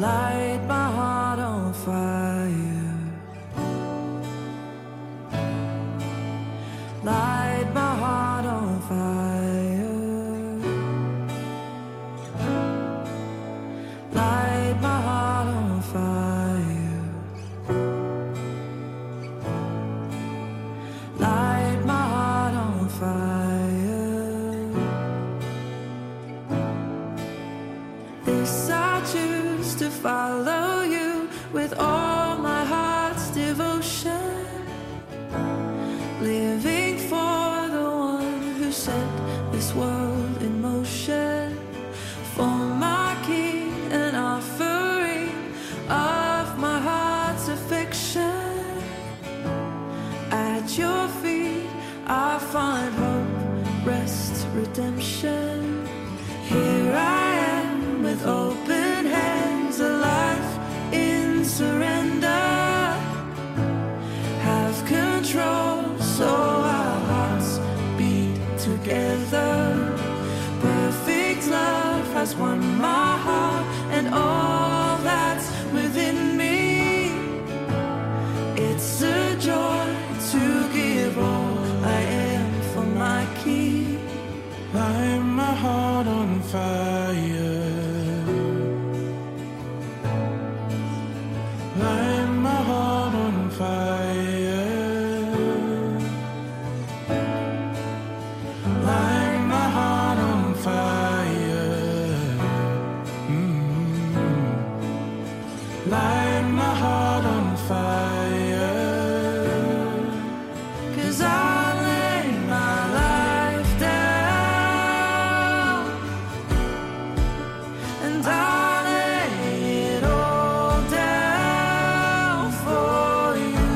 light my heart on fire. Light my heart on fire. Light my heart on fire. Light my heart on fire. This I choose to follow you with all my heart's devotion. Living for the one who set this world in motion. For my King, an offering of my heart's affection. At your feet I find hope, rest, redemption. Here I am with open hands, a life in surrender. Have control so our hearts beat together. Perfect love has won my heart and all that's within me. It's a joy to give all I am for my King. Light my heart on fire. Light my heart on fire. Light my heart on fire. Light my heart on fire. 'Cause I lay my life down, and I lay it all down for you,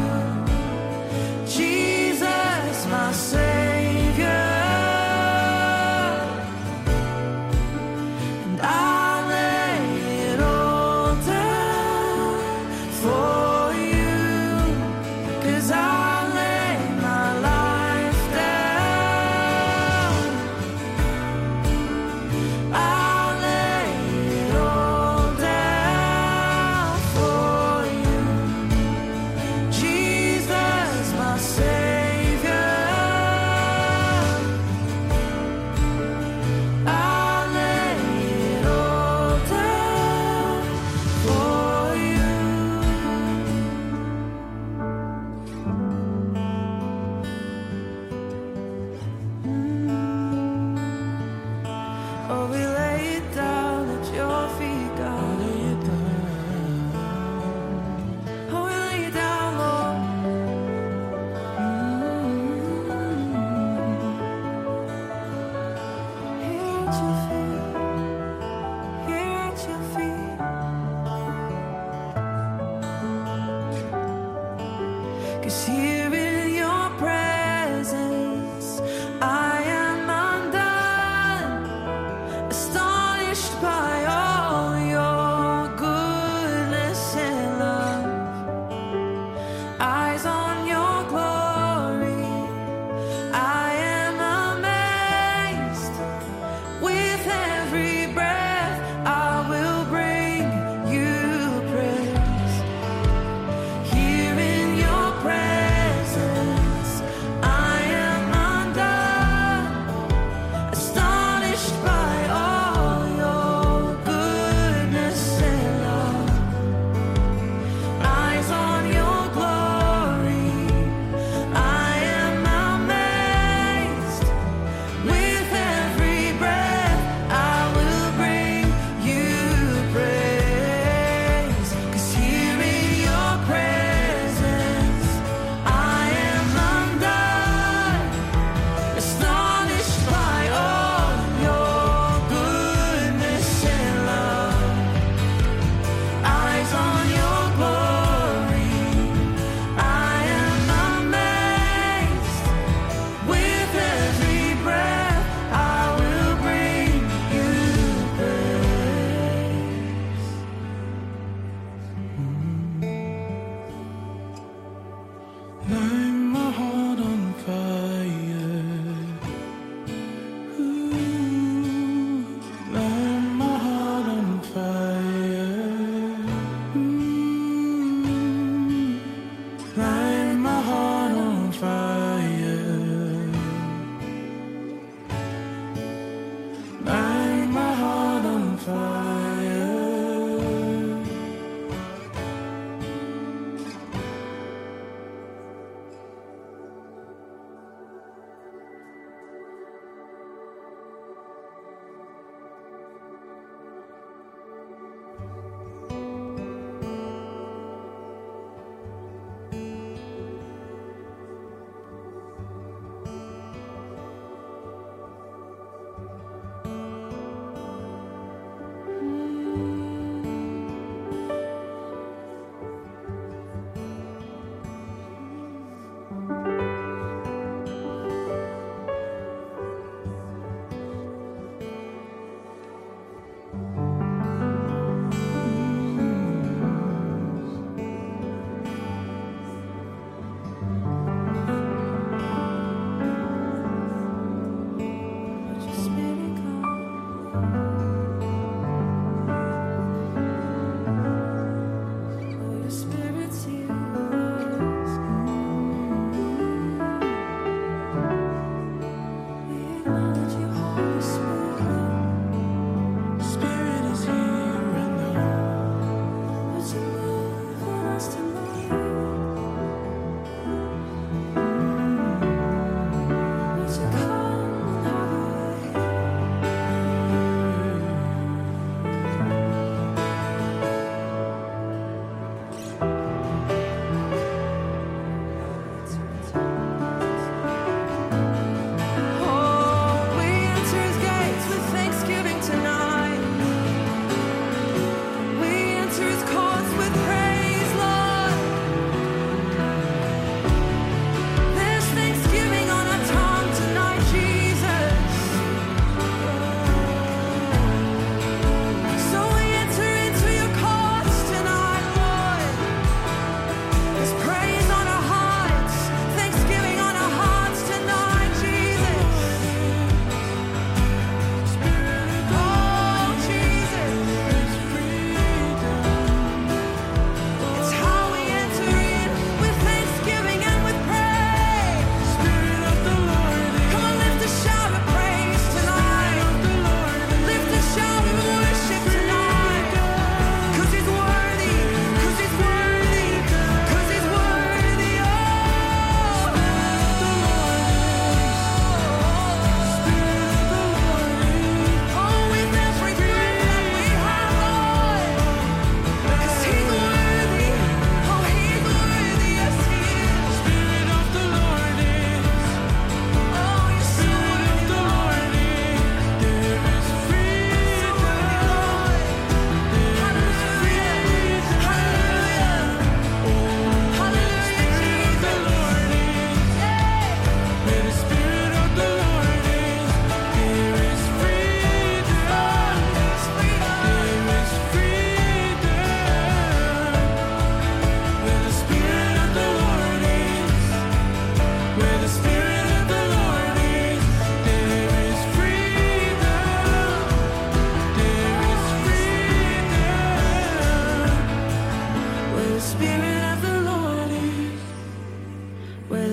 Jesus, my Savior. And I lay it all down for you, 'cause I lay my life down. I lay it all down for you, Jesus, my Savior. I lay it all down for you. Oh, we lay it down at your feet, God. Oh, we lay it down, Lord. Here at your feet. Here at your feet. 'Cause here in your presence I am undone, astonished by all your goodness and love. Eyes on your glory, I am amazed. With every breath I will bring you praise. Here in your presence I am undone, astonished by all your goodness and love. Eyes on your glory,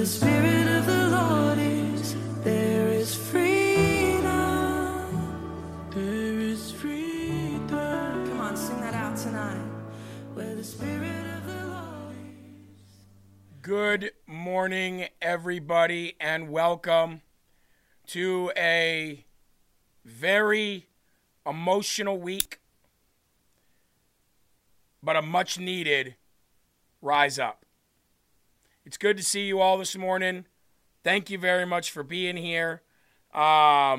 the Spirit of the Lord is, there is freedom. There is freedom. Come on, sing that out tonight. Where the Spirit of the Lord is. Good morning, everybody, and welcome to a very emotional week, but a much needed rise up. It's good to see you all this morning. Thank you very much for being here. I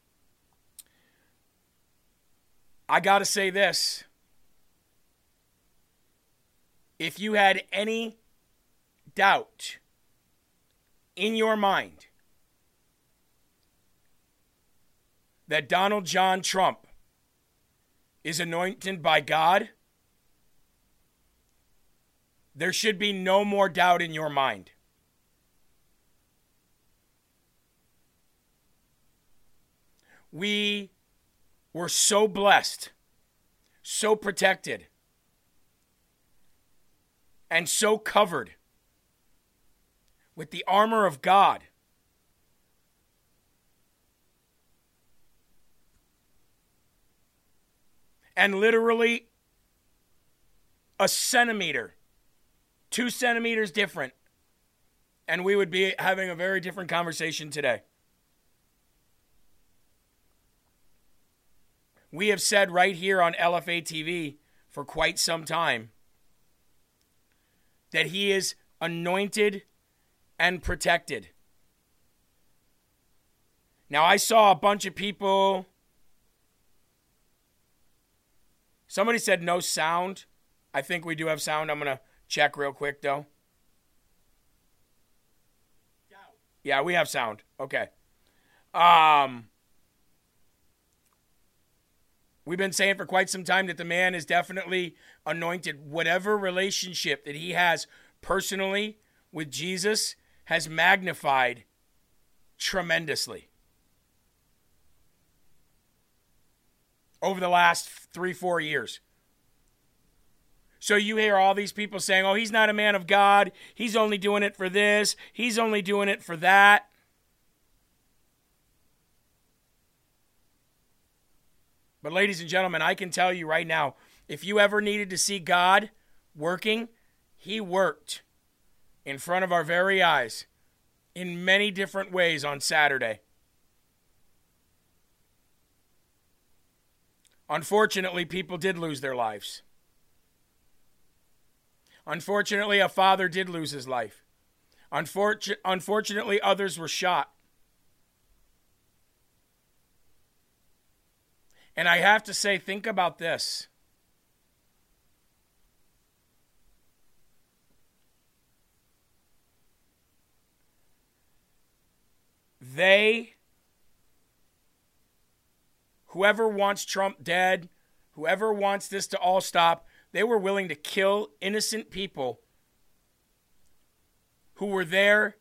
got to say this. If you had any doubt in your mind that Donald John Trump is anointed by God, there should be no more doubt in your mind. We were so blessed, so protected, and so covered with the armor of God. And literally a centimeter, 2 centimeters different, and we would be having a very different conversation today. We have said right here on LFA TV for quite some time that he is anointed and protected. Now, I saw a bunch of people. Somebody said no sound. I think we do have sound. I'm going to check real quick, though. Yeah, we have sound. Okay. We've been saying for quite some time that the man is definitely anointed. Whatever relationship that he has personally with Jesus has magnified tremendously over the last 3-4 years. So you hear all these people saying, oh, he's not a man of God. He's only doing it for this. He's only doing it for that. But ladies and gentlemen, I can tell you right now, if you ever needed to see God working, he worked in front of our very eyes in many different ways on Saturday. Unfortunately, people did lose their lives. Unfortunately, a father did lose his life. Unfortunately, others were shot. And I have to say, think about this. Whoever wants Trump dead, whoever wants this to all stop, they were willing to kill innocent people who were there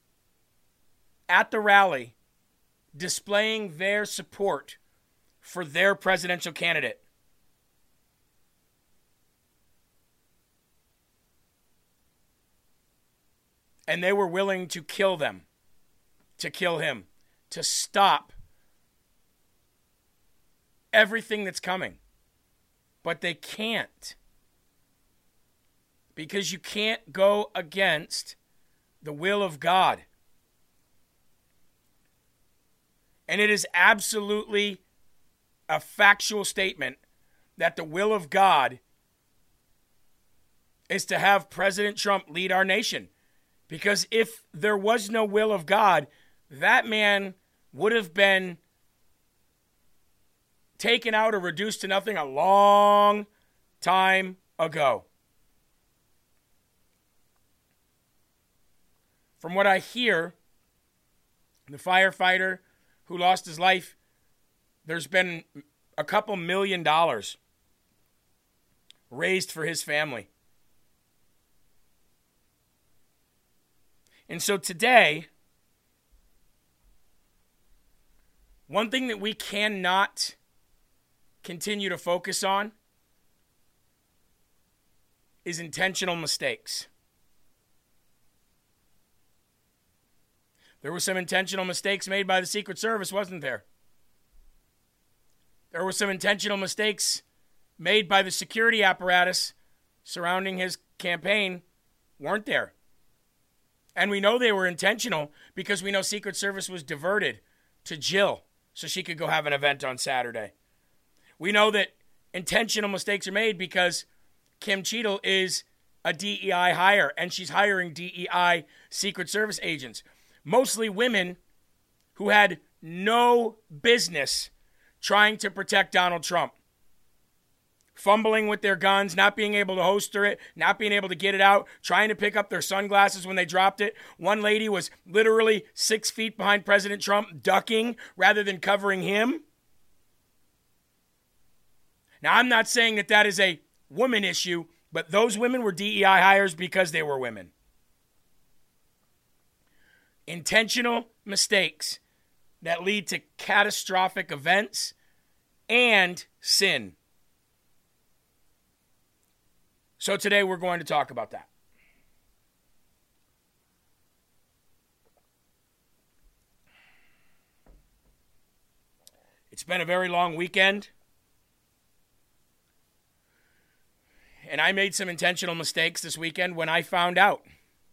at the rally displaying their support for their presidential candidate. And they were willing to kill them, to kill him, to stop everything that's coming. But they can't. Because you can't go against the will of God. And it is absolutely a factual statement that the will of God is to have President Trump lead our nation. Because if there was no will of God, that man would have been taken out or reduced to nothing a long time ago. From what I hear, the firefighter who lost his life, there's been a couple $1 million raised for his family. And so today, one thing that we cannot continue to focus on is intentional mistakes. There were some intentional mistakes made by the Secret Service, wasn't there? There were some intentional mistakes made by the security apparatus surrounding his campaign, weren't there? And we know they were intentional because we know Secret Service was diverted to Jill so she could go have an event on Saturday. We know that intentional mistakes are made because Kim Cheadle is a DEI hire, and she's hiring DEI Secret Service agents, mostly women who had no business trying to protect Donald Trump. Fumbling with their guns, not being able to holster it, not being able to get it out, trying to pick up their sunglasses when they dropped it. One lady was literally 6 feet behind President Trump, ducking rather than covering him. Now, I'm not saying that that is a woman issue, but those women were DEI hires because they were women. Intentional mistakes that lead to catastrophic events and sin. So today we're going to talk about that. It's been a very long weekend. And I made some intentional mistakes this weekend when I found out.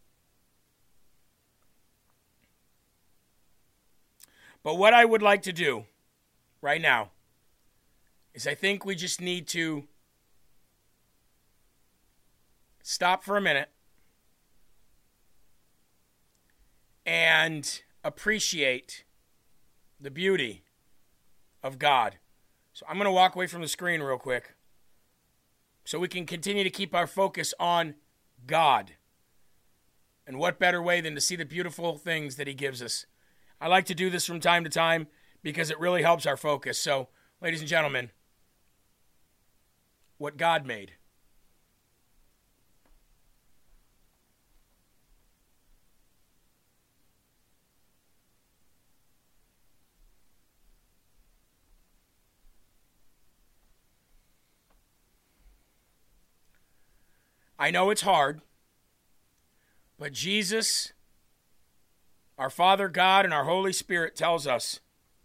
But what I would like to do right now is I think we just need to stop for a minute and appreciate the beauty of God. So I'm going to walk away from the screen real quick so we can continue to keep our focus on God. And what better way than to see the beautiful things that he gives us. I like to do this from time to time because it really helps our focus. So, ladies and gentlemen, what God made. I know it's hard, but Jesus, our Father God, and our Holy Spirit tells us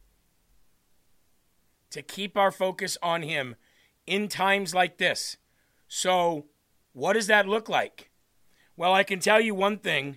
to keep our focus on him in times like this. So, what does that look like? Well, I can tell you one thing,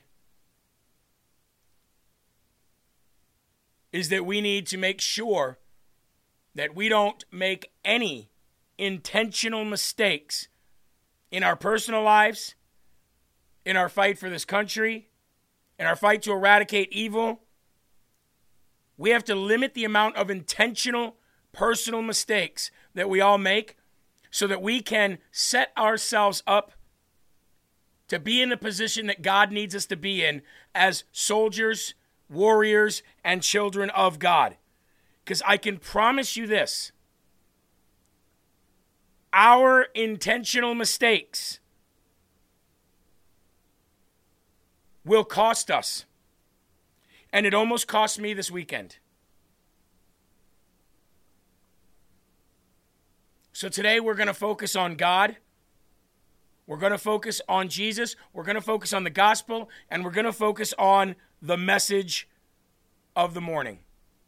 is that we need to make sure that we don't make any intentional mistakes in our personal lives, in our fight for this country, in our fight to eradicate evil. We have to limit the amount of intentional personal mistakes that we all make so that we can set ourselves up to be in the position that God needs us to be in as soldiers, warriors, and children of God. Because I can promise you this. Our intentional mistakes will cost us. And it almost cost me this weekend. So today we're going to focus on God. We're going to focus on Jesus. We're going to focus on the gospel. And we're going to focus on the message of the morning.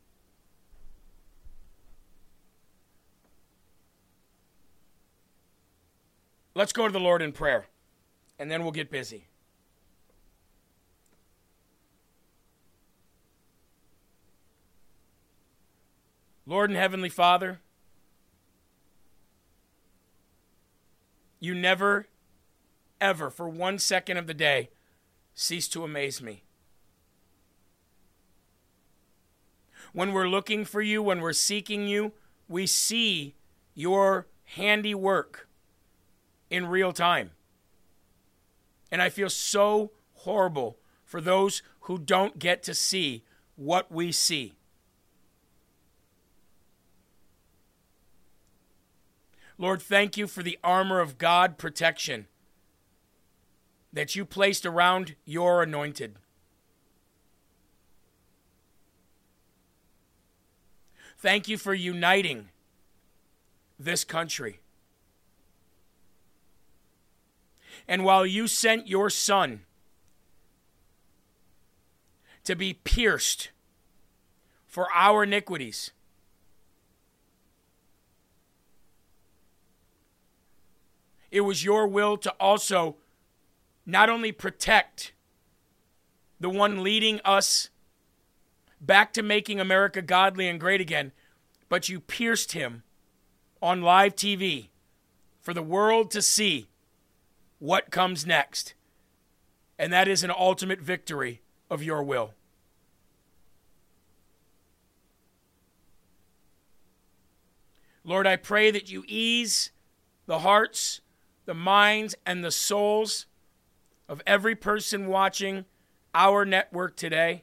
Let's go to the Lord in prayer, and then we'll get busy. Lord and Heavenly Father, you never, ever, for 1 second of the day, cease to amaze me. When we're looking for you, when we're seeking you, we see your handiwork in real time. And I feel so horrible for those who don't get to see what we see. Lord, thank you for the armor of God protection that you placed around your anointed. Thank you for uniting this country. And while you sent your Son to be pierced for our iniquities. It was your will to also not only protect the one leading us back to making America godly and great again, but you pierced him on live TV for the world to see what comes next. And that is an ultimate victory of your will. Lord, I pray that you ease the hearts, the minds, and the souls of every person watching our network today.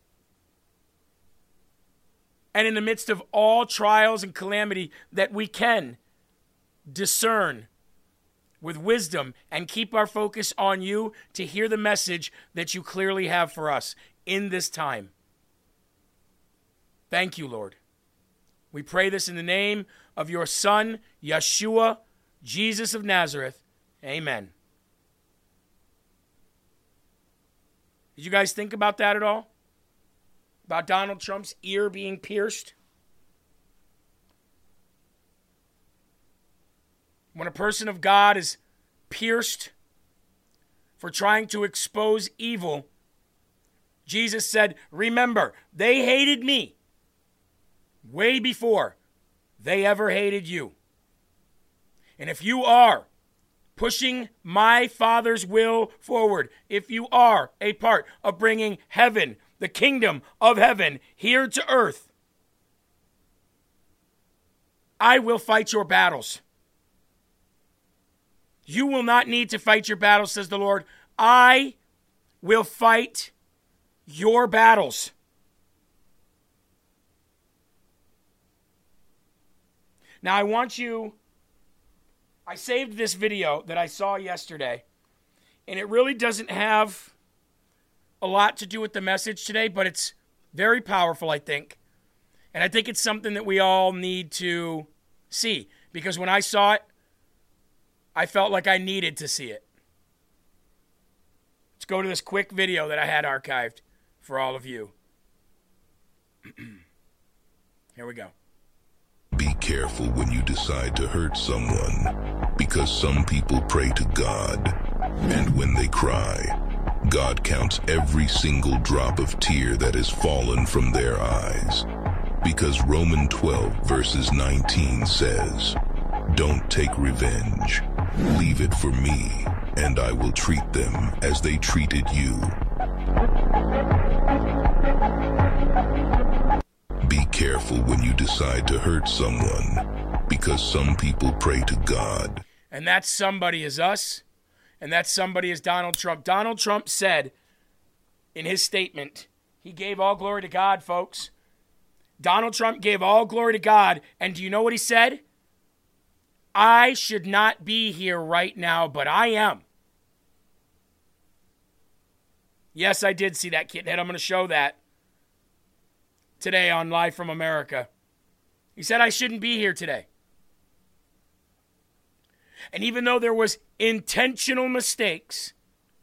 And in the midst of all trials and calamity, that we can discern with wisdom and keep our focus on you to hear the message that you clearly have for us in this time. Thank you, Lord. We pray this in the name of your Son, Yeshua, Jesus of Nazareth. Amen. Did you guys think about that at all? About Donald Trump's ear being pierced? When a person of God is pierced for trying to expose evil, Jesus said, remember, they hated me way before they ever hated you. And if you are pushing my Father's will forward, if you are a part of bringing heaven, the kingdom of heaven, here to earth, I will fight your battles. You will not need to fight your battles, says the Lord. I will fight your battles. Now I saved this video that I saw yesterday, and it really doesn't have a lot to do with the message today, but it's very powerful, I think. And I think it's something that we all need to see, because when I saw it, I felt like I needed to see it. Let's go to this quick video that I had archived for all of you. Here we go. Be careful when you decide to hurt someone, because some people pray to God, and when they cry, God counts every single drop of tear that has fallen from their eyes. Because Romans 12 verses 19 says, don't take revenge. Leave it for me, and I will treat them as they treated you. Be careful when you decide to hurt someone, because some people pray to God. And that somebody is us, and that somebody is Donald Trump. Donald Trump said in his statement, he gave all glory to God, folks. Donald Trump gave all glory to God, and do you know what he said? I should not be here right now, but I am. Yes, I did see that kid, and I'm going to show that today on Live from America. He said I shouldn't be here today. And even though there was intentional mistakes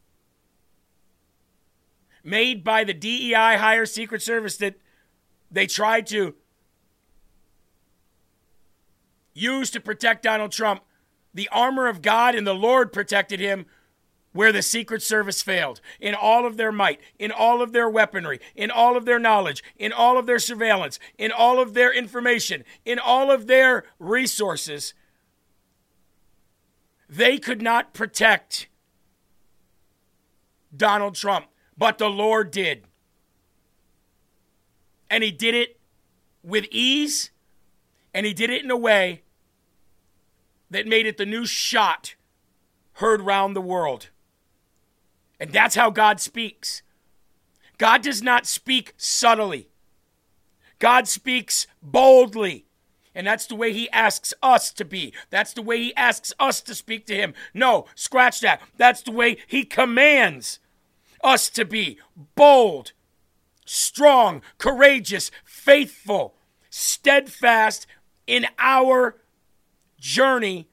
made by the DEI higher Secret Service that they tried to use to protect Donald Trump, the armor of God and the Lord protected him where the Secret Service failed. In all of their might, in all of their weaponry, in all of their knowledge, in all of their surveillance, in all of their information, in all of their resources, they could not protect Donald Trump, but the Lord did. And he did it with ease, and he did it in a way that made it the new shot heard round the world. And that's how God speaks. God does not speak subtly. God speaks boldly. And that's the way he asks us to be. That's the way he asks us to speak to him. No, scratch that. That's the way he commands us to be. Bold, strong, courageous, faithful, steadfast in our journey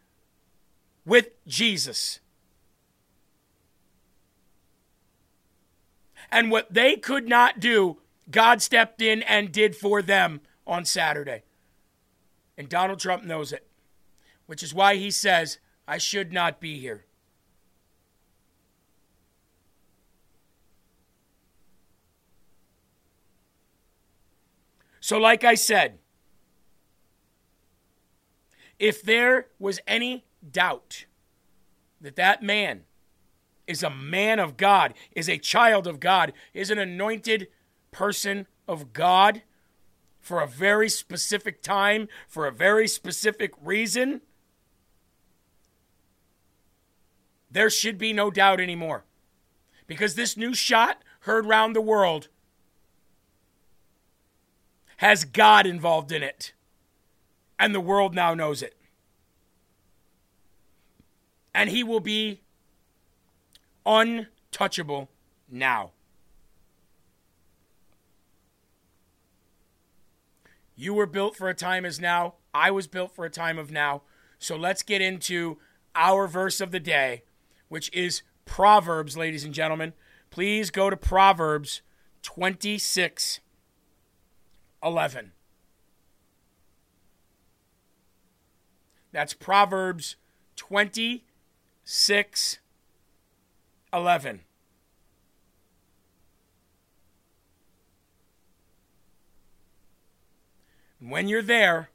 with Jesus. And what they could not do, God stepped in and did for them on Saturday. And Donald Trump knows it, which is why he says, I should not be here. So like I said, if there was any doubt that that man is a man of God, is a child of God, is an anointed person of God for a very specific time, for a very specific reason, there should be no doubt anymore. Because this new shot heard round the world has God involved in it. And the world now knows it. And he will be untouchable now. You were built for a time as now. I was built for a time of now. So let's get into our verse of the day, which is Proverbs, ladies and gentlemen. Please go to Proverbs 26:11. That's Proverbs 26:11. When you're there,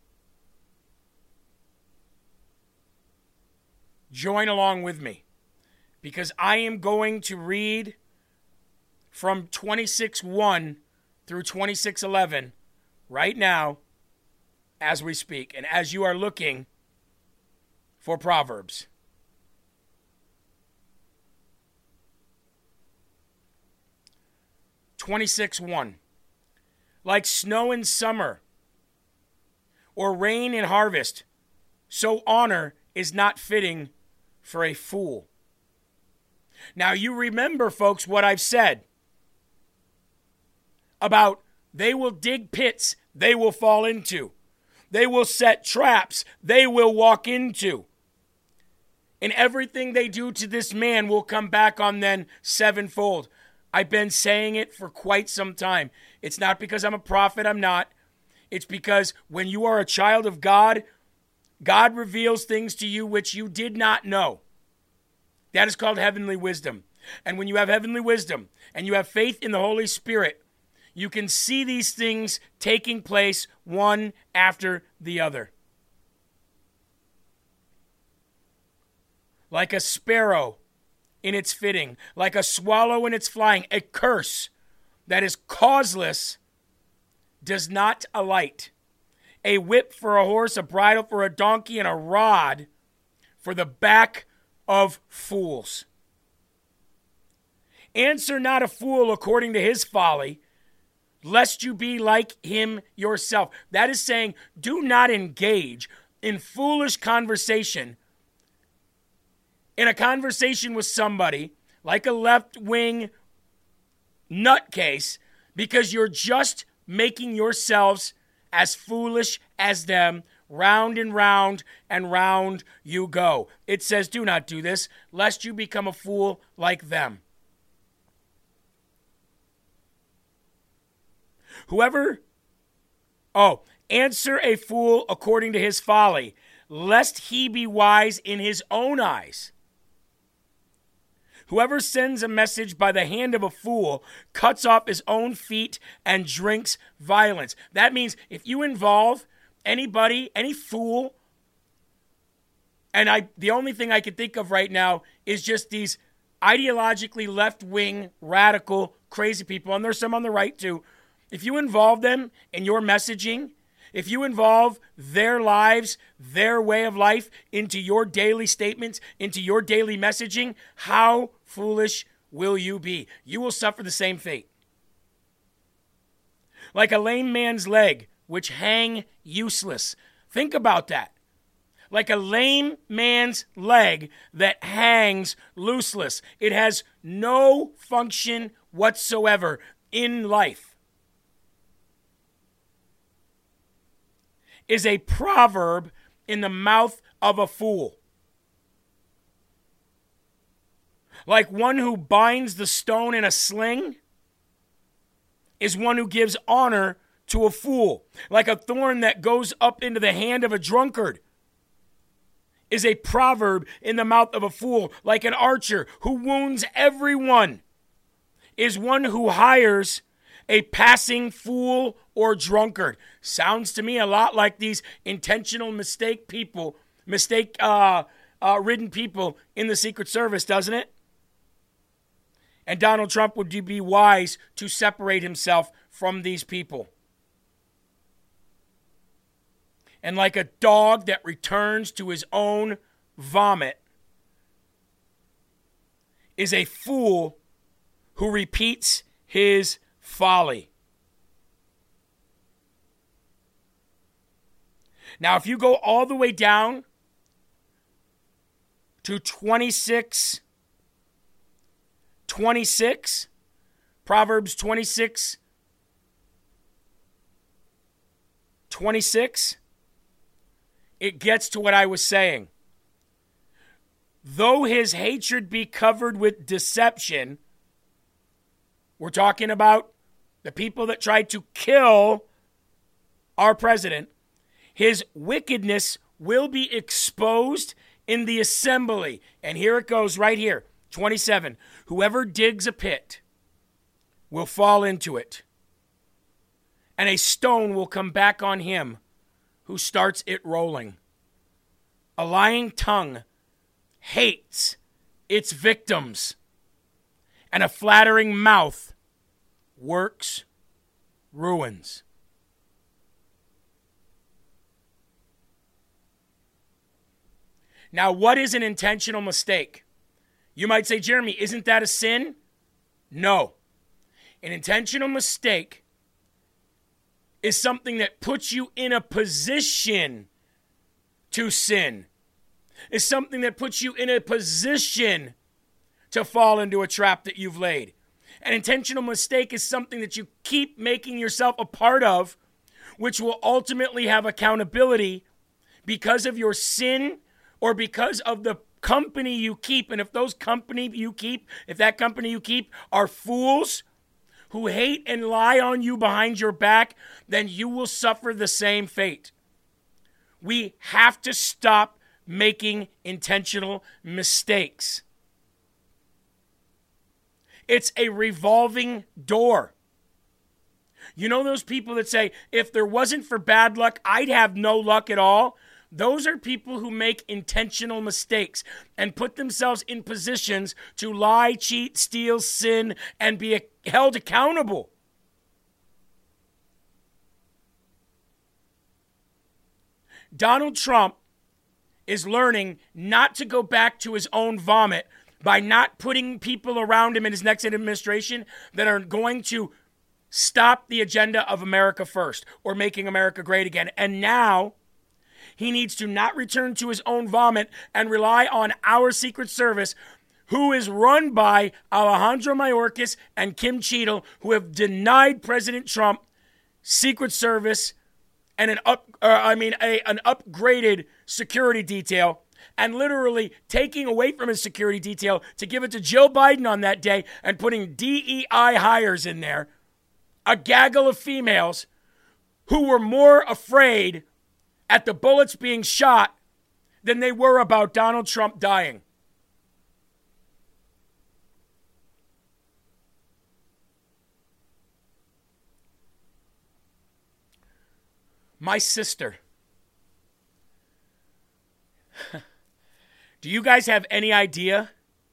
join along with me, because I am going to read from 26:1 through 26:11 right now as we speak, and as you are looking for Proverbs. (26:1) Like snow in summer or rain in harvest, so honor is not fitting for a fool. Now you remember, folks, what I've said about they will dig pits they will fall into. They will set traps they will walk into. And everything they do to this man will come back on them sevenfold. I've been saying it for quite some time. It's not because I'm a prophet, I'm not. It's because when you are a child of God, God reveals things to you which you did not know. That is called heavenly wisdom. And when you have heavenly wisdom and you have faith in the Holy Spirit, you can see these things taking place one after the other. Like a sparrow in its fitting, like a swallow in its flying, a curse that is causeless does not alight. A whip for a horse, a bridle for a donkey, and a rod for the back of fools. Answer not a fool according to his folly, lest you be like him yourself. That is saying, do not engage in foolish conversation. In a conversation with somebody like a left-wing nutcase, because you're just making yourselves as foolish as them. Round and round and round you go. It says, do not do this, lest you become a fool like them. Answer a fool according to his folly, lest he be wise in his own eyes. Whoever sends a message by the hand of a fool cuts off his own feet and drinks violence. That means if you involve anybody, any fool, and the only thing I can think of right now is just these ideologically left-wing, radical, crazy people, and there's some on the right too. If you involve them in your messaging, if you involve their lives, their way of life into your daily statements, into your daily messaging, how foolish will you be? You will suffer the same fate. Like a lame man's leg, which hang useless. Think about that. Like a lame man's leg that hangs looseless. It has no function whatsoever in life. Is a proverb in the mouth of a fool. Like one who binds the stone in a sling is one who gives honor to a fool. Like a thorn that goes up into the hand of a drunkard is a proverb in the mouth of a fool. Like an archer who wounds everyone is one who hires a passing fool or drunkard. Sounds to me a lot like these intentional mistake ridden people in the Secret Service, doesn't it? And Donald Trump would be wise to separate himself from these people. And like a dog that returns to his own vomit is a fool who repeats his folly. Now, if you go all the way down to 26, Proverbs 26, it gets to what I was saying. Though his hatred be covered with deception, we're talking about the people that tried to kill our president, his wickedness will be exposed in the assembly. And here it goes right here, 27. Whoever digs a pit will fall into it, and a stone will come back on him who starts it rolling. A lying tongue hates its victims, and a flattering mouth works ruins. Now, what is an intentional mistake? You might say, Jeremy, isn't that a sin? No. An intentional mistake is something that puts you in a position to sin. Is something that puts you in a position to fall into a trap that you've laid. An intentional mistake is something that you keep making yourself a part of, which will ultimately have accountability because of your sin or because of the company you keep. And if that company you keep are fools who hate and lie on you behind your back, then you will suffer the same fate. We have to stop making intentional mistakes. It's a revolving door. You know those people that say, if there wasn't for bad luck, I'd have no luck at all? Those are people who make intentional mistakes and put themselves in positions to lie, cheat, steal, sin, and be held accountable. Donald Trump is learning not to go back to his own vomit by not putting people around him in his next administration that are going to stop the agenda of America first or making America great again. And now he needs to not return to his own vomit and rely on our Secret Service, who is run by Alejandro Mayorkas and Kim Cheadle, who have denied President Trump Secret Service and an upgraded security detail, and literally taking away from his security detail to give it to Joe Biden on that day and putting DEI hires in there, a gaggle of females who were more afraid at the bullets being shot than they were about Donald Trump dying. My sister. Do you guys have any idea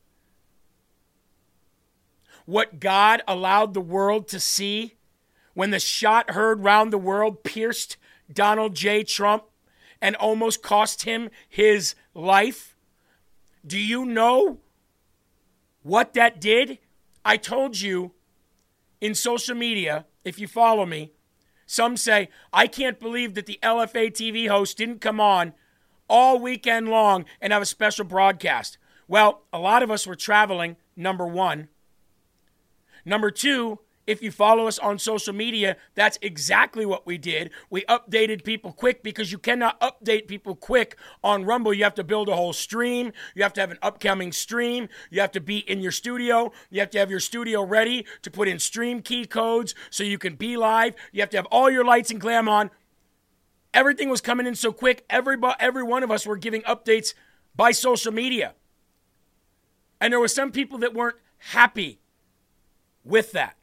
what God allowed the world to see when the shot heard round the world pierced Donald J. Trump and almost cost him his life? Do you know what that did? I told you in social media, if you follow me, some say, I can't believe that the LFA TV host didn't come on all weekend long and have a special broadcast. Well, a lot of us were traveling, number one. Number two, If you follow us on social media, that's exactly what we did. We updated people quick because you cannot update people quick on Rumble. You have to build a whole stream. You have to have an upcoming stream. You have to be in your studio. You have to have your studio ready to put in stream key codes so you can be live. You have to have all your lights and glam on. Everything was coming in so quick. Every one of us were giving updates by social media. And there were some people that weren't happy with that.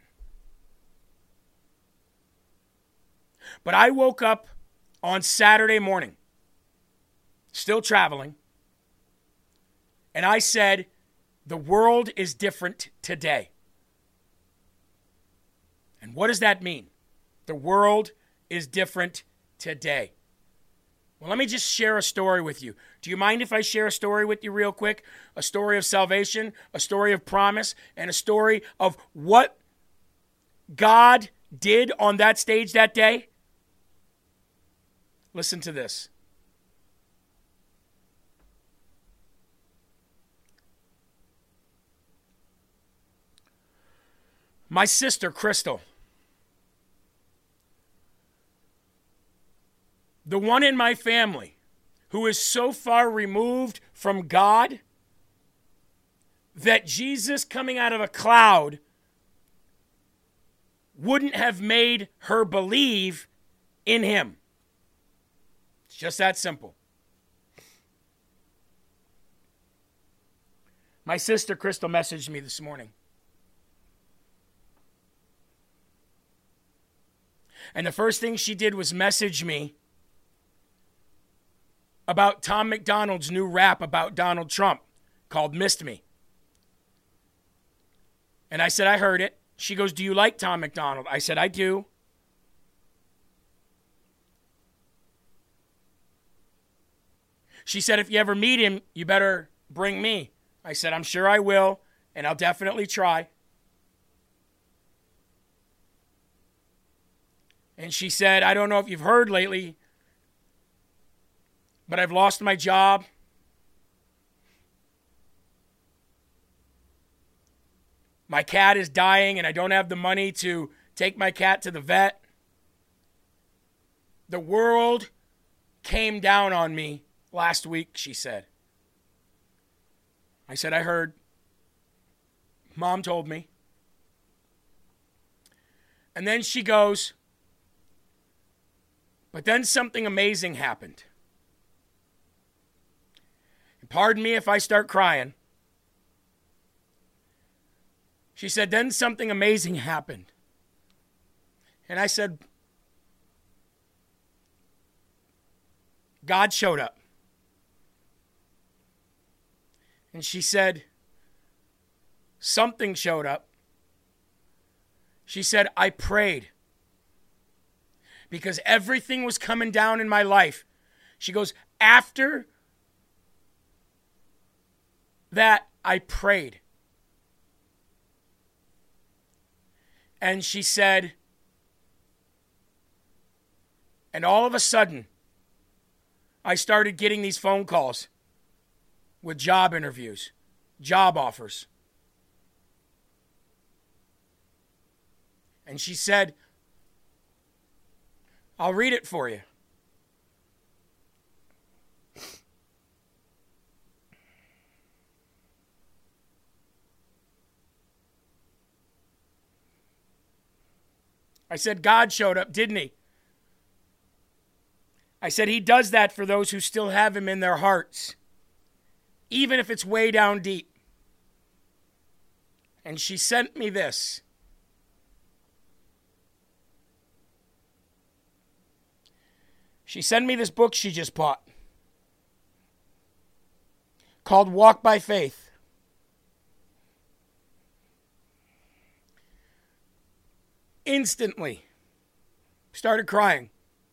But I woke up on Saturday morning, still traveling, and I said, the world is different today. And what does that mean? The world is different today. Well, let me just share a story with you. Do you mind if I share a story with you real quick? A story of salvation, a story of promise, and a story of what God did on that stage that day? Listen to this. My sister, Crystal, the one in my family who is so far removed from God that Jesus coming out of a cloud wouldn't have made her believe in him. It's just that simple. My sister Crystal messaged me this morning. And the first thing she did was message me about Tom McDonald's new rap about Donald Trump called Missed Me. And I said, I heard it. She goes, do you like Tom McDonald? I said, I do. She said, if you ever meet him, you better bring me. I said, I'm sure I will, and I'll definitely try. And she said, I don't know if you've heard lately, but I've lost my job. My cat is dying, and I don't have the money to take my cat to the vet. The world came down on me last week, she said. I said, I heard. Mom told me. And then she goes, but then something amazing happened. And pardon me if I start crying. She said, then something amazing happened. And I said, God showed up. And she said, something showed up. She said, I prayed. Because everything was coming down in my life. She goes, after that, I prayed. And she said, and all of a sudden, I started getting these phone calls with job interviews, job offers. And she said, I'll read it for you. I said, God showed up, didn't he? I said, he does that for those who still have him in their hearts, even if it's way down deep. And she sent me this. She sent me this book she just bought called Walk by Faith. Instantly started crying.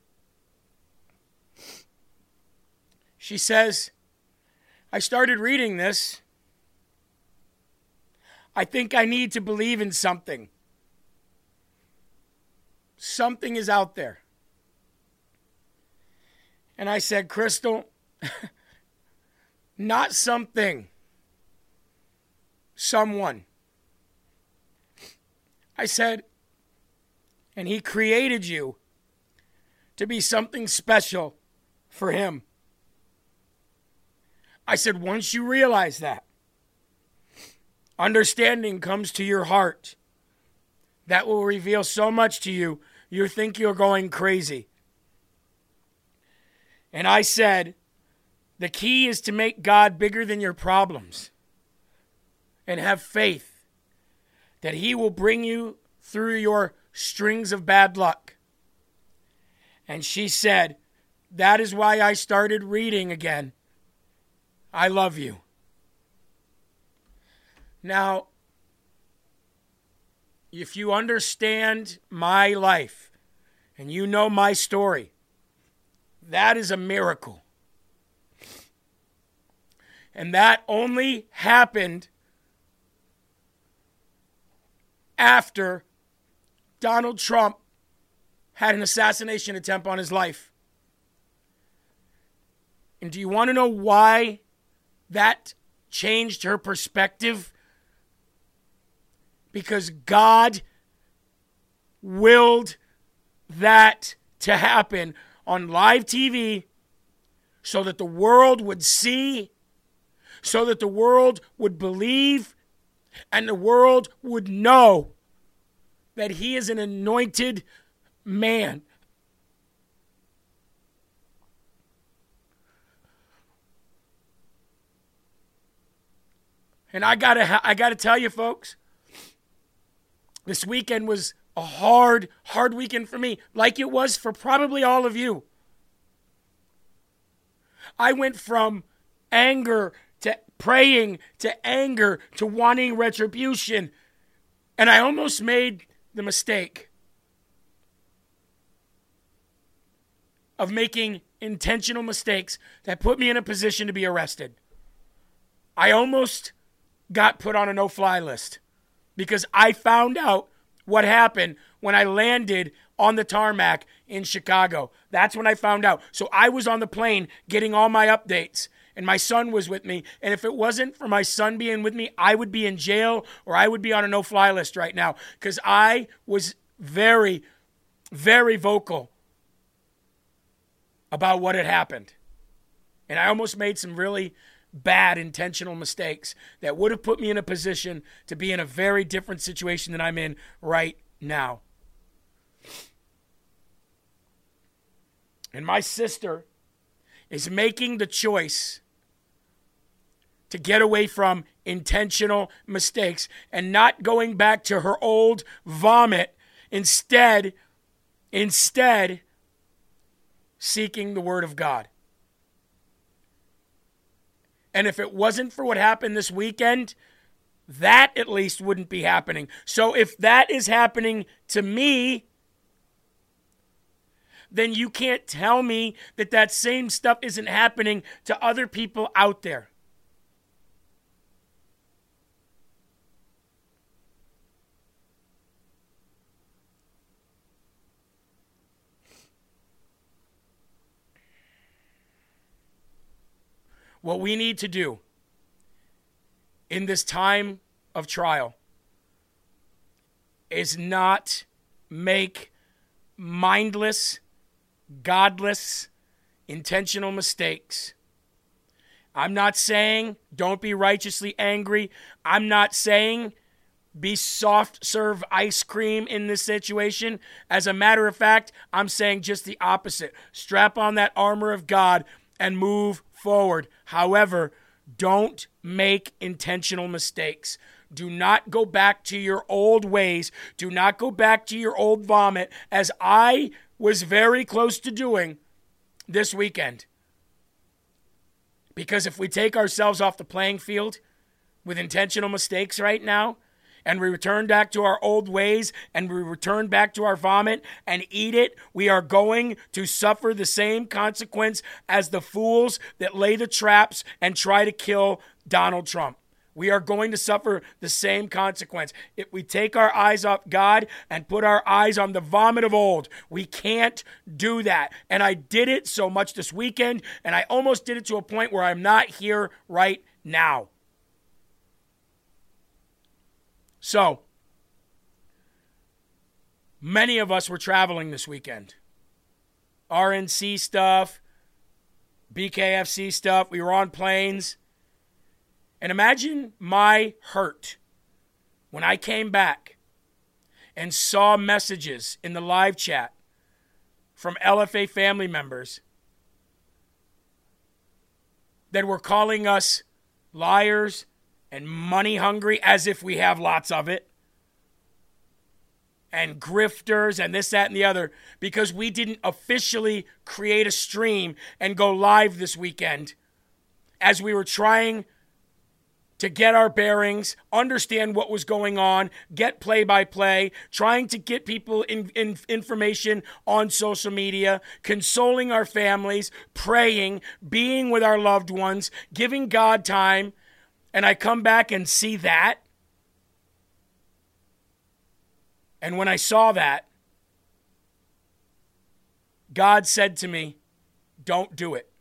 She says, I started reading this. I think I need to believe in something. Something is out there. And I said, Crystal, not something. Someone. I said, And he created you to be something special for him. I said, once you realize that, understanding comes to your heart. That will reveal so much to you, you think you're going crazy. And I said, the key is to make God bigger than your problems and have faith that he will bring you through your strings of bad luck. And she said, that is why I started reading again. I love you. Now, if you understand my life and you know my story, that is a miracle. And that only happened after Donald Trump had an assassination attempt on his life. And do you want to know why that changed her perspective? Because God willed that to happen on live TV so that the world would see, so that the world would believe, and the world would know that he is an anointed man. And I gotta tell you, folks, this weekend was a hard weekend for me, like it was for probably all of you. I went from anger to praying to anger to wanting retribution, and I almost made the mistake of making intentional mistakes that put me in a position to be arrested. I almost got put on a no-fly list because I found out what happened when I landed on the tarmac in Chicago. That's when I found out. So I was on the plane getting all my updates, and my son was with me. And if it wasn't for my son being with me, I would be in jail or I would be on a no-fly list right now because I was very, very vocal about what had happened. And I almost made some really bad intentional mistakes that would have put me in a position to be in a very different situation than I'm in right now. And my sister is making the choice to get away from intentional mistakes and not going back to her old vomit. Instead seeking the word of God. And if it wasn't for what happened this weekend, that at least wouldn't be happening. So if that is happening to me, then you can't tell me that that same stuff isn't happening to other people out there. What we need to do in this time of trial is not make mindless, godless, intentional mistakes. I'm not saying don't be righteously angry. I'm not saying be soft serve ice cream in this situation. As a matter of fact, I'm saying just the opposite. Strap on that armor of God and move forward. However, don't make intentional mistakes. Do not go back to your old ways. Do not go back to your old vomit, as I was very close to doing this weekend. Because if we take ourselves off the playing field with intentional mistakes right now, and we return back to our old ways, and we return back to our vomit and eat it, we are going to suffer the same consequence as the fools that lay the traps and try to kill Donald Trump. We are going to suffer the same consequence. If we take our eyes off God and put our eyes on the vomit of old, we can't do that. And I did it so much this weekend, and I almost did it to a point where I'm not here right now. So, Many of us were traveling this weekend. RNC stuff, BKFC stuff. We were on planes. And imagine my hurt when I came back and saw messages in the live chat from LFA family members that were calling us liars and money hungry, as if we have lots of it, and grifters and this, that, and the other, because we didn't officially create a stream and go live this weekend as we were trying to get our bearings, understand what was going on, get play-by-play, trying to get people information on social media, consoling our families, praying, being with our loved ones, giving God time, and I come back and see that. And when I saw that, God said to me, don't do it.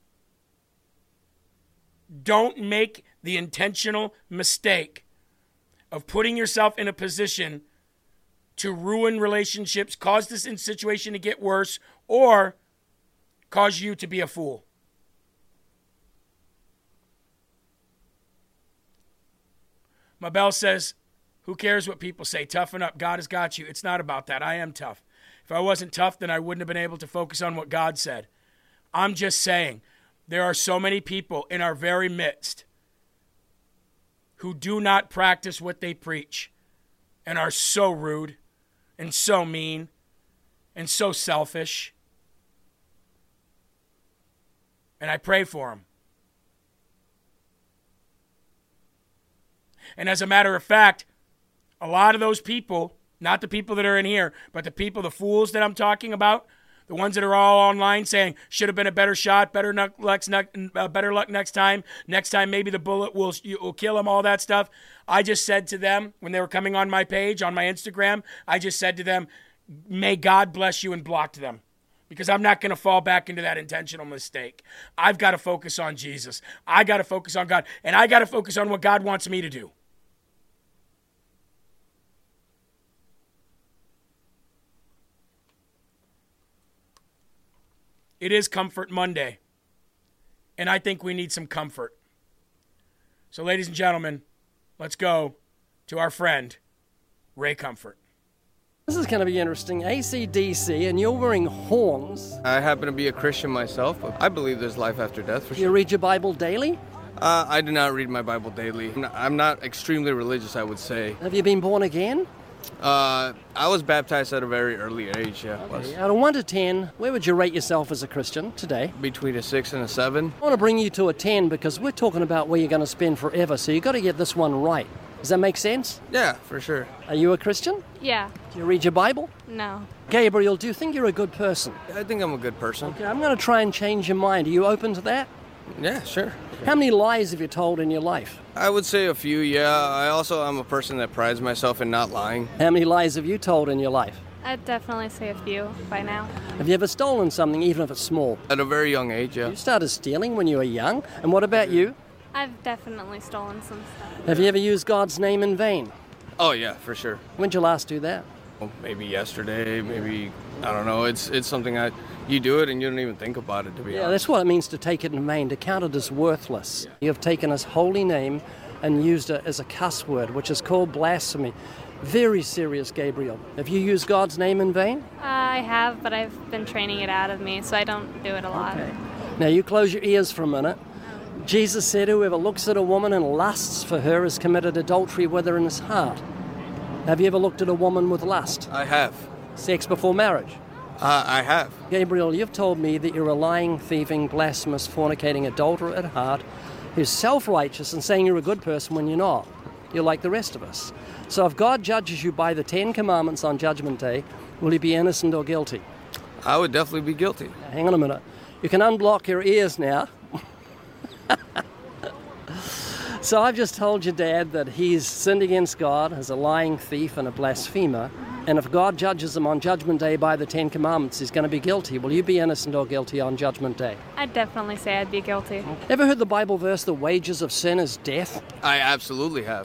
Don't make the intentional mistake of putting yourself in a position to ruin relationships, cause this situation to get worse, or cause you to be a fool. Mabel says, who cares what people say? Toughen up. God has got you. It's not about that. I am tough. If I wasn't tough, then I wouldn't have been able to focus on what God said. I'm just saying, there are so many people in our very midst who do not practice what they preach and are so rude and so mean and so selfish. And I pray for them. And as a matter of fact, a lot of those people, not the people that are in here, but the people, the fools that I'm talking about, the ones that are all online saying, should have been a better shot, better luck next time. Next time, maybe the bullet will kill him, all that stuff. I just said to them, when they were coming on my page, on my Instagram, I just said to them, may God bless you, and blocked them. Because I'm not going to fall back into that intentional mistake. I've got to focus on Jesus. I got to focus on God. And I got to focus on what God wants me to do. It is Comfort Monday, and I think we need some comfort. So, ladies and gentlemen, let's go to our friend, Ray Comfort. This is going to be interesting. AC/DC, and you're wearing horns. I happen to be a Christian myself, but I believe there's life after death for sure. You read your Bible daily? I do not read my Bible daily. I'm not extremely religious, I would say. Have you been born again? I was baptized at a very early age, yeah. Okay. Out of 1 to 10, where would you rate yourself as a Christian today? Between a 6 and a 7. I want to bring you to a 10 because we're talking about where you're going to spend forever, so you've got to get this one right. Does that make sense? Yeah, for sure. Are you a Christian? Yeah. Do you read your Bible? No. Gabriel, do you think you're a good person? I think I'm a good person. Okay, I'm going to try and change your mind. Are you open to that? Yeah, sure. How many lies have you told in your life? I would say a few, yeah. I also am a person that prides myself in not lying. How many lies have you told in your life? I'd definitely say a few by now. Have you ever stolen something, even if it's small? At a very young age, yeah. You started stealing when you were young. And what about you? I've definitely stolen some stuff. Have you ever used God's name in vain? Oh, yeah, for sure. When did you last do that? Well, maybe yesterday, maybe, I don't know. It's something you do it and you don't even think about it, to be honest. Yeah, that's what it means to take it in vain, to count it as worthless. You have taken his holy name and used it as a cuss word, which is called blasphemy. Very serious, Gabriel. Have you used God's name in vain? I have, but I've been training it out of me, so I don't do it a lot. Okay. Now, you close your ears for a minute. Jesus said, whoever looks at a woman and lusts for her has committed adultery with her in his heart. Have you ever looked at a woman with lust? I have. Sex before marriage? I have. Gabriel, you've told me that you're a lying, thieving, blasphemous, fornicating adulterer at heart who's self-righteous and saying you're a good person when you're not. You're like the rest of us. So if God judges you by the 10 Commandments on Judgment Day, will you be innocent or guilty? I would definitely be guilty. Hang on a minute. You can unblock your ears now. So I've just told your dad that he's sinned against God as a lying thief and a blasphemer, and if God judges him on Judgment Day by the 10 Commandments, he's going to be guilty. Will you be innocent or guilty on Judgment Day? I'd definitely say I'd be guilty. Ever heard the Bible verse, the wages of sin is death? I absolutely have.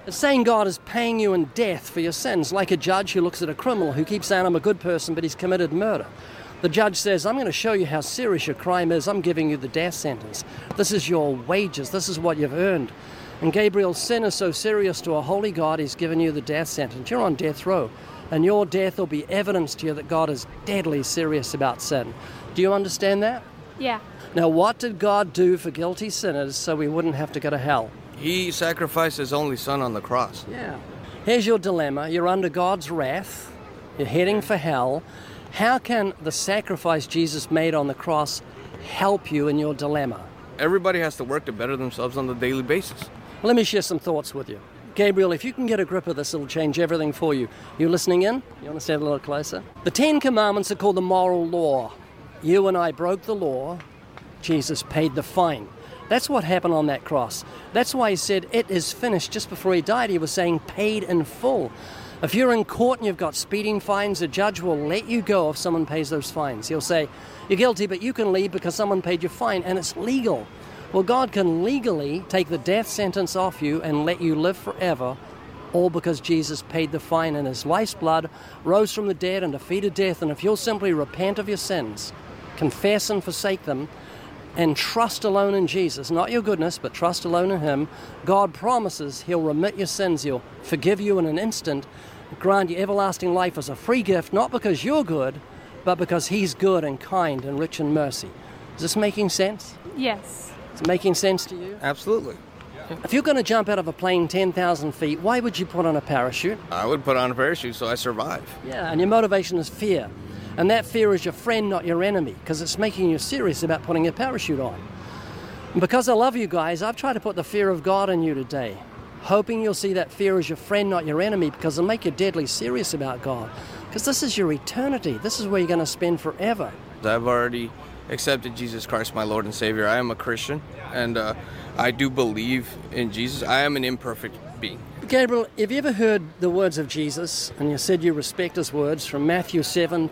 It's saying God is paying you in death for your sins, like a judge who looks at a criminal who keeps saying, I'm a good person, but he's committed murder. The judge says, I'm going to show you how serious your crime is. I'm giving you the death sentence. This is your wages. This is what you've earned. And Gabriel's sin is so serious to a holy God, he's given you the death sentence. You're on death row. And your death will be evidence to you that God is deadly serious about sin. Do you understand that? Yeah. Now, what did God do for guilty sinners so we wouldn't have to go to hell? He sacrificed his only son on the cross. Yeah. Here's your dilemma. You're under God's wrath. You're heading for hell. How can the sacrifice Jesus made on the cross help you in your dilemma? Everybody has to work to better themselves on a daily basis. Let me share some thoughts with you. Gabriel, if you can get a grip of this, it'll change everything for you. You listening in? You want to stand a little closer? The 10 Commandments are called the moral law. You and I broke the law. Jesus paid the fine. That's what happened on that cross. That's why he said, it is finished. Just before he died, he was saying, paid in full. If you're in court and you've got speeding fines, a judge will let you go if someone pays those fines. He'll say, you're guilty, but you can leave because someone paid your fine, and it's legal. Well, God can legally take the death sentence off you and let you live forever, all because Jesus paid the fine in his life's blood, rose from the dead and defeated death. And if you'll simply repent of your sins, confess and forsake them, and trust alone in Jesus, not your goodness, but trust alone in him, God promises he'll remit your sins, he'll forgive you in an instant, grant you everlasting life as a free gift, not because you're good, but because he's good and kind and rich in mercy. Is this making sense? Yes. Is it making sense to you? Absolutely. If you're going to jump out of a plane 10,000 feet, why would you put on a parachute? I would put on a parachute so I survive. Yeah, and your motivation is fear. And that fear is your friend, not your enemy, because it's making you serious about putting a parachute on. And because I love you guys, I've tried to put the fear of God in you today, hoping you'll see that fear as your friend, not your enemy, because it'll make you deadly serious about God. Because this is your eternity. This is where you're going to spend forever. I've already accepted Jesus Christ, my Lord and Savior. I am a Christian, and I do believe in Jesus. I am an imperfect being. Gabriel, have you ever heard the words of Jesus, and you said you respect his words, from Matthew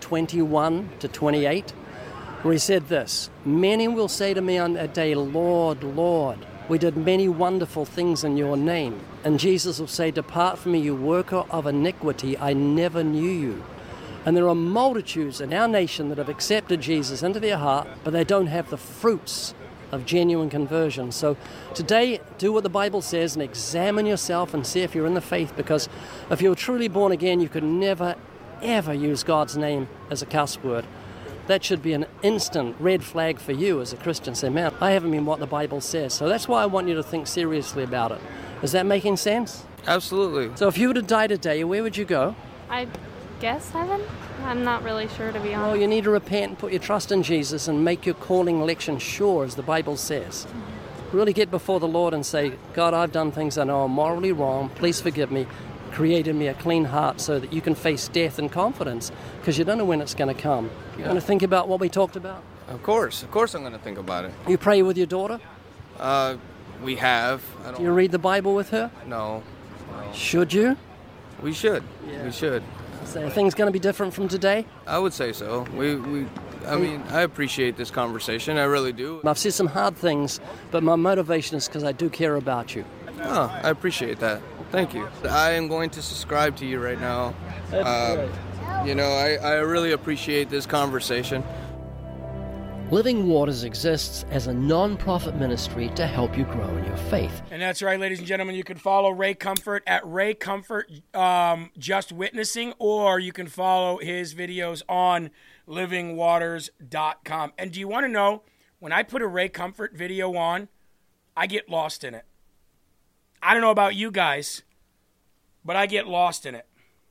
7:21 to 28, where he said this, many will say to me on that day, Lord, Lord, we did many wonderful things in your name. And Jesus will say, depart from me, you worker of iniquity, I never knew you. And there are multitudes in our nation that have accepted Jesus into their heart, but they don't have the fruits of genuine conversion. So today, do what the Bible says and examine yourself and see if you're in the faith, because if you're truly born again, you could never, ever use God's name as a cuss word. That should be an instant red flag for you as a Christian. Say, man, I haven't been what the Bible says. So that's why I want you to think seriously about it. Is that making sense? Absolutely. So if you were to die today, where would you go? I guess heaven? I'm not really sure, to be honest. Well, you need to repent and put your trust in Jesus and make your calling election sure, as the Bible says. Really get before the Lord and say, God, I've done things I know are morally wrong. Please forgive me. Create in me a clean heart so that you can face death in confidence, because you don't know when it's going to come. You want to think about what we talked about? Of course I'm going to think about it. You pray with your daughter? We have. Do you read the Bible with her? No. Should you? We should. Yeah. We should. So are things going to be different from today? I would say so. I appreciate this conversation. I really do. I've said some hard things, but my motivation is because I do care about you. Oh, I appreciate that. Thank you. I am going to subscribe to you right now. That's great. You know, I really appreciate this conversation. Living Waters exists as a non-profit ministry to help you grow in your faith. And that's right, ladies and gentlemen. You can follow Ray Comfort at Ray Comfort Just Witnessing, or you can follow his videos on livingwaters.com. And do you want to know, when I put a Ray Comfort video on, I get lost in it. I don't know about you guys, but I get lost in it.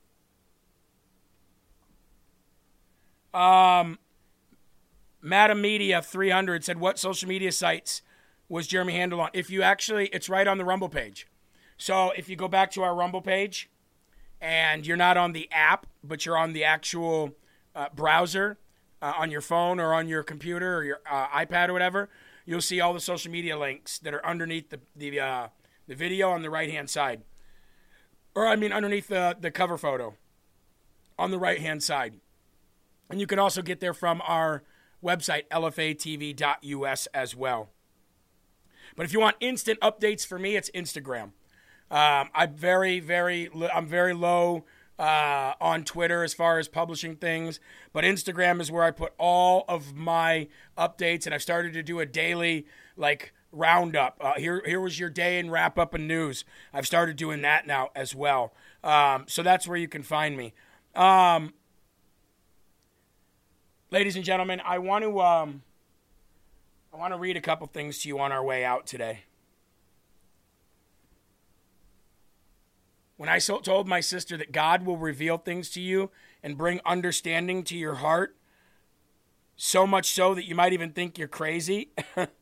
Madam Media 300 said, what social media sites was Jeremy Handel on? If you actually, it's right on the Rumble page. So if you go back to our Rumble page and you're not on the app, but you're on the actual browser on your phone or on your computer or your iPad or whatever, you'll see all the social media links that are underneath the video on the right-hand side. Or, I mean, underneath the cover photo on the right-hand side. And you can also get there from our website, lfatv.us as well. But if you want instant updates for me, it's Instagram. I'm very low on Twitter as far as publishing things, but Instagram is where I put all of my updates, and I've started to do a daily roundup. Here was your day and wrap up of news. I've started doing that now as well. So that's where you can find me. Ladies and gentlemen, I want to read a couple things to you on our way out today. When I told my sister that God will reveal things to you and bring understanding to your heart, so much so that you might even think you're crazy.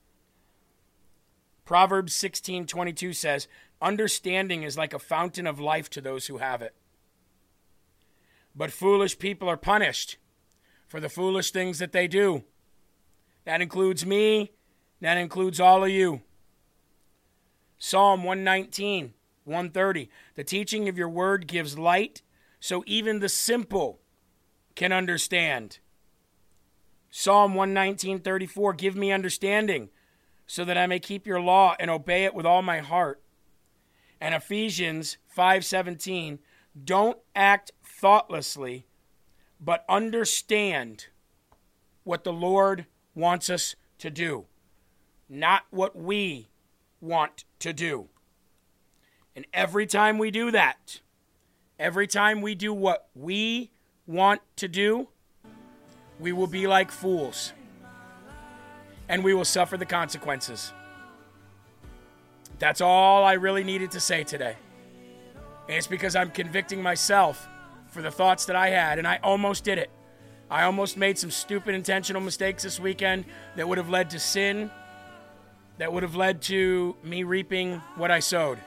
Proverbs 16:22 says, understanding is like a fountain of life to those who have it. But foolish people are punished for the foolish things that they do. That includes me. That includes all of you. Psalm 119:130. The teaching of your word gives light, so even the simple can understand. Psalm 119:34. Give me understanding, so that I may keep your law and obey it with all my heart. And Ephesians 5:17. Don't act thoughtlessly, but understand what the Lord wants us to do, not what we want to do. And every time we do that, every time we do what we want to do, we will be like fools, and we will suffer the consequences. That's all I really needed to say today. And it's because I'm convicting myself for the thoughts that I had, and I almost did it. I almost made some stupid intentional mistakes this weekend that would have led to sin, that would have led to me reaping what I sowed.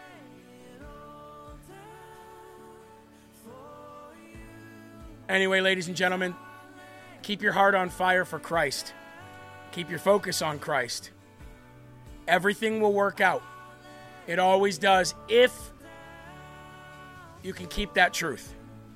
Anyway, ladies and gentlemen, keep your heart on fire for Christ. Keep your focus on Christ. Everything will work out. It always does, if you can keep that truth.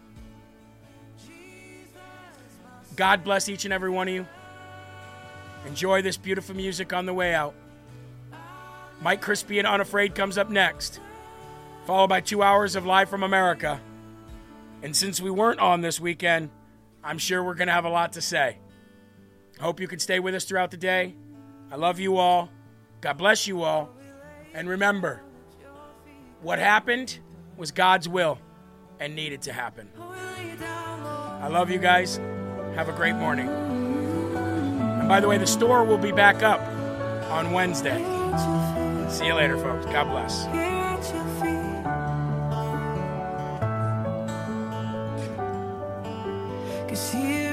God bless each and every one of you. Enjoy this beautiful music on the way out. Mike Crispy and Unafraid comes up next, followed by 2 hours of Live from America. And since we weren't on this weekend, I'm sure we're going to have a lot to say. Hope you can stay with us throughout the day. I love you all. God bless you all. And remember, what happened was God's will and needed to happen. I love you guys. Have a great morning. And by the way, the store will be back up on Wednesday. See you later, folks. God bless. Cause here